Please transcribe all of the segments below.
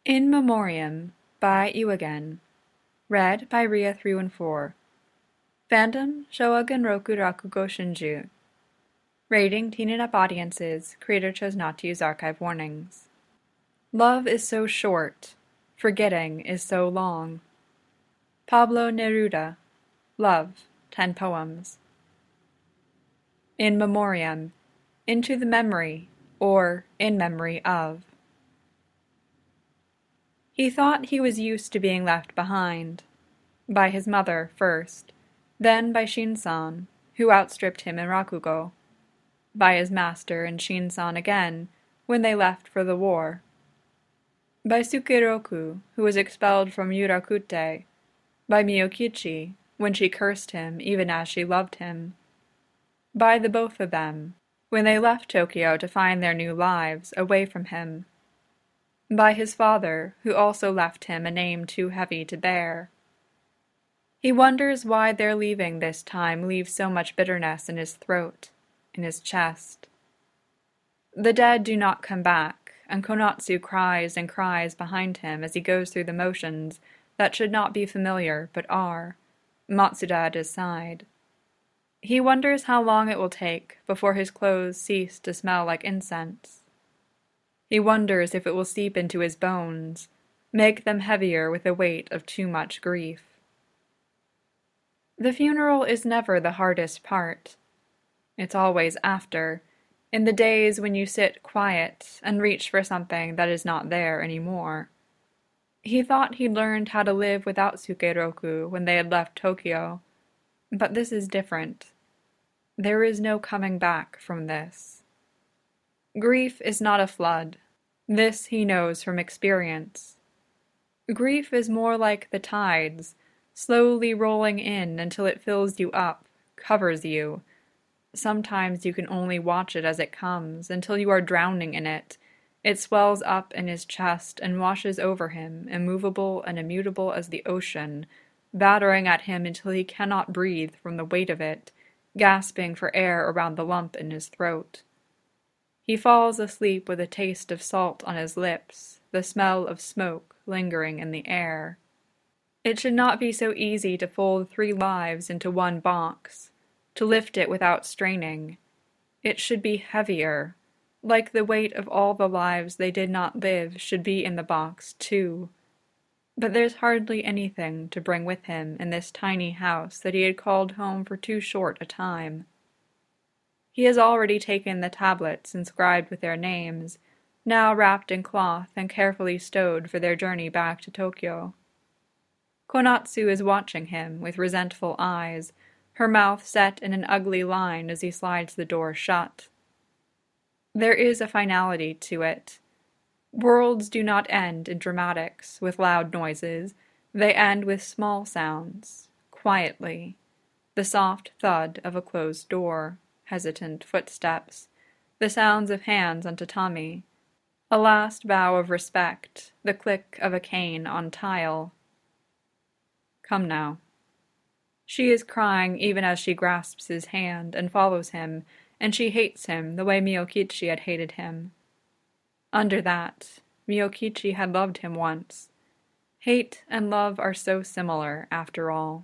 In Memoriam by Iwagen. Read by Ria314. Fandom Showa Roku Rakugo Shinju. Rating Teen Up Audiences. Creator chose not to use archive warnings. Love is so short. Forgetting is so long. Pablo Neruda. Love. 10 poems. In Memoriam. Into the memory, or in memory of. He thought he was used to being left behind. By his mother first, then by Shinsan, who outstripped him in Rakugo. By his master and Shinsan again, when they left for the war. By Sukeroku, who was expelled from Yurakute. By Miyokichi, when she cursed him even as she loved him. By the both of them, when they left Tokyo to find their new lives away from him. By his father, who also left him a name too heavy to bear. He wonders why their leaving this time leaves so much bitterness in his throat, in his chest. The dead do not come back, and Konatsu cries and cries behind him as he goes through the motions that should not be familiar but are, Matsuda at his side. He wonders how long it will take before his clothes cease to smell like incense. He wonders if it will seep into his bones, make them heavier with the weight of too much grief. The funeral is never the hardest part. It's always after, in the days when you sit quiet and reach for something that is not there anymore. He thought he'd learned how to live without Sukeroku when they had left Tokyo, but this is different. There is no coming back from this. Grief is not a flood. This he knows from experience. Grief is more like the tides, slowly rolling in until it fills you up, covers you. Sometimes you can only watch it as it comes, until you are drowning in it. It swells up in his chest and washes over him, immovable and immutable as the ocean, battering at him until he cannot breathe from the weight of it, gasping for air around the lump in his throat. He falls asleep with a taste of salt on his lips, the smell of smoke lingering in the air. It should not be so easy to fold 3 lives into one box, to lift it without straining. It should be heavier, like the weight of all the lives they did not live should be in the box, too. But there's hardly anything to bring with him in this tiny house that he had called home for too short a time. He has already taken the tablets inscribed with their names, now wrapped in cloth and carefully stowed for their journey back to Tokyo. Konatsu is watching him with resentful eyes, her mouth set in an ugly line as he slides the door shut. There is a finality to it. Worlds do not end in dramatics with loud noises, they end with small sounds, quietly, the soft thud of a closed door. Hesitant footsteps, the sounds of hands on tatami, a last bow of respect, the click of a cane on tile. Come now. She is crying even as she grasps his hand and follows him, and she hates him the way Miyokichi had hated him. Under that, Miyokichi had loved him once. Hate and love are so similar, after all.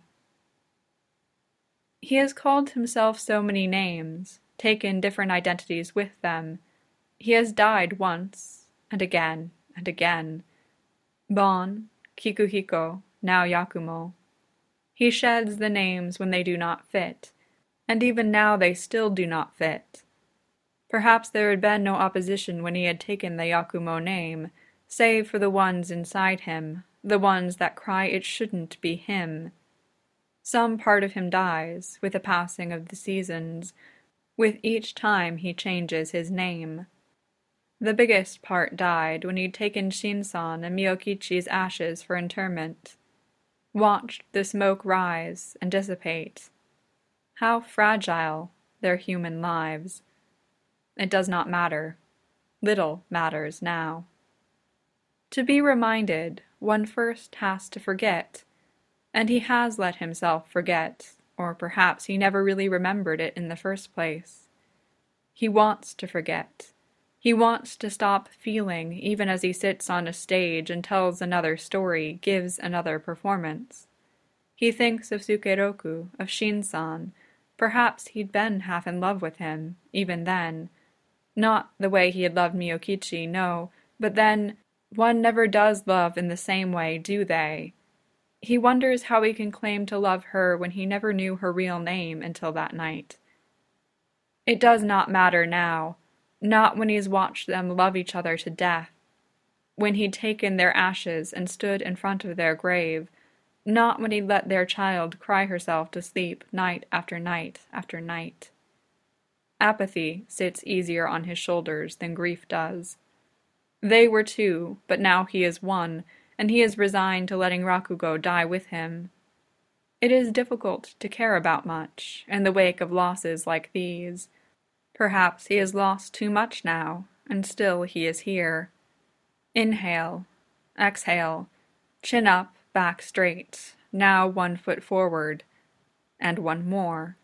He has called himself so many names, taken different identities with them. He has died once, and again, and again. Bon, Kikuhiko, now Yakumo. He sheds the names when they do not fit, and even now they still do not fit. Perhaps there had been no opposition when he had taken the Yakumo name, save for the ones inside him, the ones that cry it shouldn't be him. Some part of him dies with the passing of the seasons, with each time he changes his name. The biggest part died when he'd taken Shinsan and Miyokichi's ashes for interment, watched the smoke rise and dissipate. How fragile their human lives. It does not matter. Little matters now. To be reminded, one first has to forget. And he has let himself forget, or perhaps he never really remembered it in the first place. He wants to forget. He wants to stop feeling even as he sits on a stage and tells another story, gives another performance. He thinks of Sukeroku, of Shinsan. Perhaps he'd been half in love with him, even then. Not the way he had loved Miyokichi, no, but then, one never does love in the same way, do they? He wonders how he can claim to love her when he never knew her real name until that night. It does not matter now, not when he's watched them love each other to death, when he'd taken their ashes and stood in front of their grave, not when he'd let their child cry herself to sleep night after night after night. Apathy sits easier on his shoulders than grief does. They were two, but now he is one, and he is resigned to letting Rakugo die with him. It is difficult to care about much in the wake of losses like these. Perhaps he has lost too much now, and still he is here. Inhale, exhale, chin up, back straight, now 1 foot forward, and one more.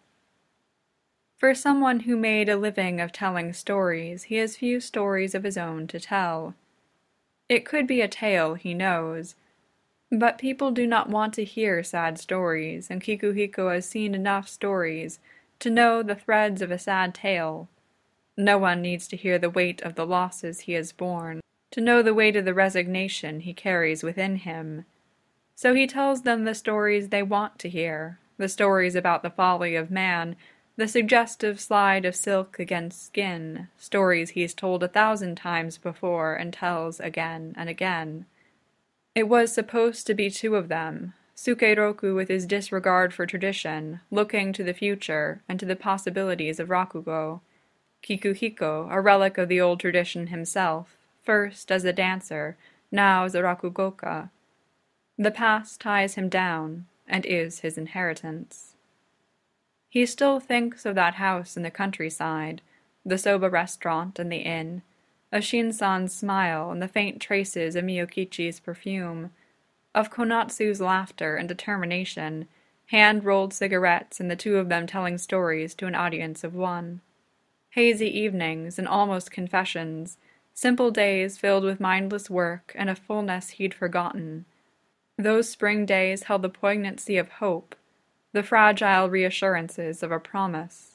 For someone who made a living of telling stories, he has few stories of his own to tell. It could be a tale, he knows, but people do not want to hear sad stories, and Kikuhiko has seen enough stories to know the threads of a sad tale. No one needs to hear the weight of the losses he has borne, to know the weight of the resignation he carries within him. So he tells them the stories they want to hear, the stories about the folly of man, the suggestive slide of silk against skin, stories he's told 1,000 times before and tells again and again. It was supposed to be two of them, Sukeroku with his disregard for tradition, looking to the future and to the possibilities of Rakugo. Kikuhiko, a relic of the old tradition himself, first as a dancer, now as a Rakugoka. The past ties him down, and is his inheritance. He still thinks of that house in the countryside, the soba restaurant and the inn, of Shinsan's smile and the faint traces of Miyokichi's perfume, of Konatsu's laughter and determination, hand-rolled cigarettes and the two of them telling stories to an audience of one. Hazy evenings and almost confessions, simple days filled with mindless work and a fullness he'd forgotten. Those spring days held the poignancy of hope, the fragile reassurances of a promise.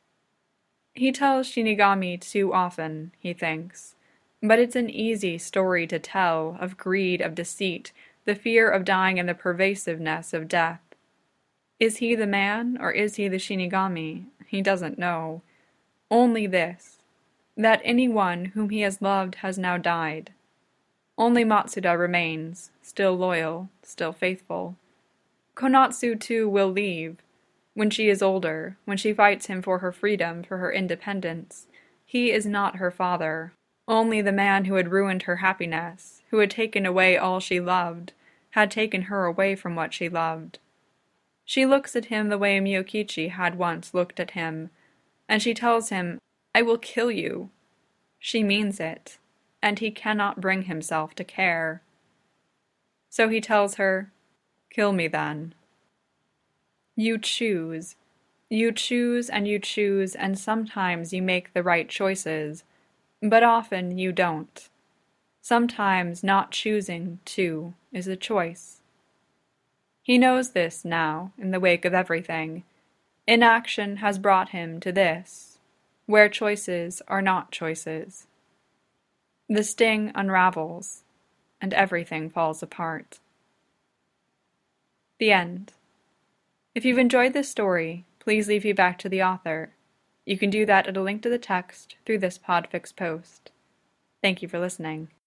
He tells Shinigami too often, he thinks, but it's an easy story to tell of greed, of deceit, the fear of dying and the pervasiveness of death. Is he the man, or is he the Shinigami? He doesn't know. Only this, that anyone whom he has loved has now died. Only Matsuda remains, still loyal, still faithful. Konatsu, too, will leave. When she is older, when she fights him for her freedom, for her independence, he is not her father, only the man who had ruined her happiness, who had taken away all she loved, had taken her away from what she loved. She looks at him the way Miyokichi had once looked at him, and she tells him, "I will kill you." She means it, and he cannot bring himself to care. So he tells her, "Kill me then." You choose. You choose, and sometimes you make the right choices, but often you don't. Sometimes not choosing, too, is a choice. He knows this now, in the wake of everything. Inaction has brought him to this, where choices are not choices. The sting unravels, and everything falls apart. The end. If you've enjoyed this story, please leave feedback to the author. You can do that at a link to the text through this Podfix post. Thank you for listening.